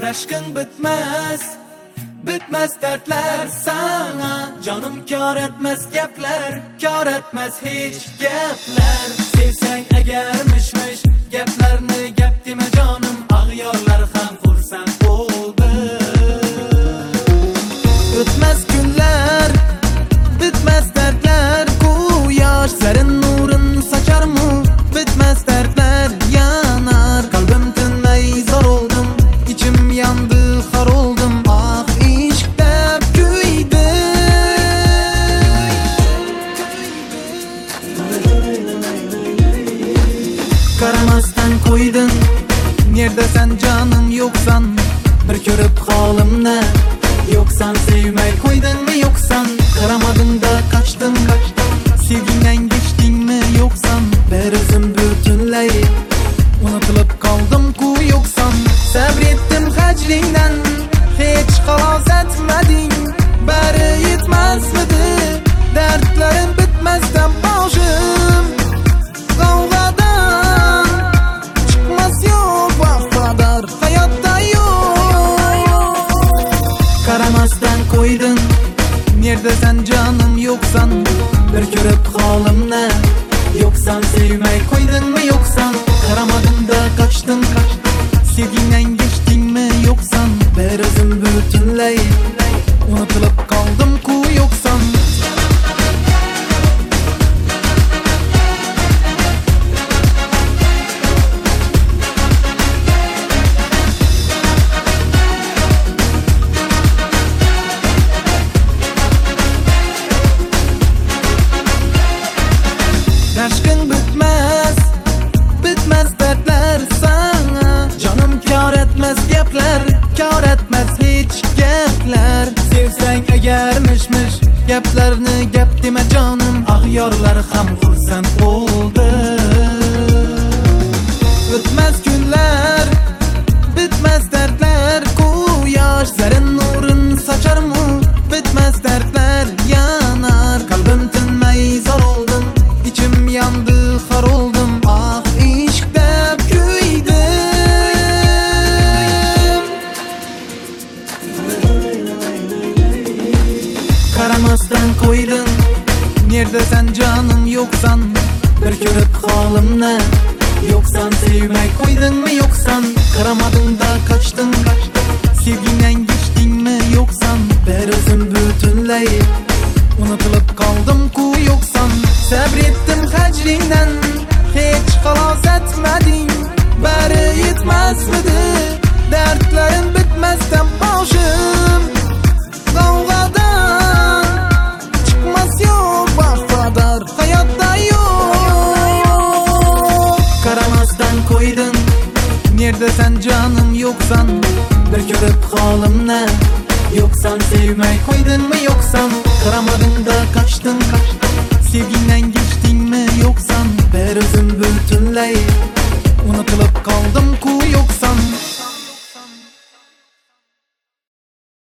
Rashkın bitmez, bitmez dertler sana. Canım kar etmez gaplar, kar etmez hiç gaplar. Sevsang agarmishmish gaplarni gap dema canım. Ag'yorlar ham xursand bo'ldi. O'tmaz kunlar, bitmez dertler. Yoshların nurin socharmu, bitmez dertler yanar. Qalbim tinmay zor oldum, ichim yandı, xor oldum. Ah ishq deb kuydi. Qaramasdan qo'yding, nerda sen canım yoksan. Bir ko'rib holimni, yoksan sevmay qo'ydingmi yoksan. Qaramading da qachding, sevgingdan geçdingmi yoksan. Bir o'zim butunlay unutilib qoldim-ku yoksan. Sabretdim hajringdan, hech xalos etmading. Bari yetmasmidi dardlarim bitmasdan boshim. G'avg'adan chiqmas yo'q vafodor hayotda yo'q. Qaramasdan qo'yding, nerda sen canım yoksan. Bir ko'rib holimni, yoksan sevmay qo'ydingmi yoksan. Qaramading da qachding, sevgingdan geçdingmi yoksan. Bir o'zim butunlay unutilib qoldim-ku yoksan. Rashkın bitmez, bitmez dertler sana. Canım kar etmez gaplar, kar etmez hiç gaplar. Sevsang agarmishmish gaplarni gap dema canım. Ag'yorlar ham xursand bo'ldi. O'tmaz kunlar, bitmez dertler. Yoshların nurin socharmu, bitmez dertler yanar. Qalbim tinmay zor oldum, İçim yandı, xor oldum. Ah ishq deb kuydim. Qaramasdan qo'yding, nerda sen canım yoksan. Bir ko'rib holimni, yoksan sevmay qo'ydingmi yoksan. Qaramading da qachding, sevgingdan geçdingmi yoksan. Bir o'zim butunlay unutilib qoldim-ku yoksan. Sabretdim hajringdan, hech xalos etmading. Bari yetmasmidi dardlarim bitmasdan boshim. G'avg'adan chiqmas yo'q vafodor hayotda yo'q. Qaramasdan qo'yding, nerda sen canım yoksan. Bir ko'rib holimni, yoksan sevmay qo'ydingmi yoksan. Qaramading da qachding, sevgingdan geçdingmi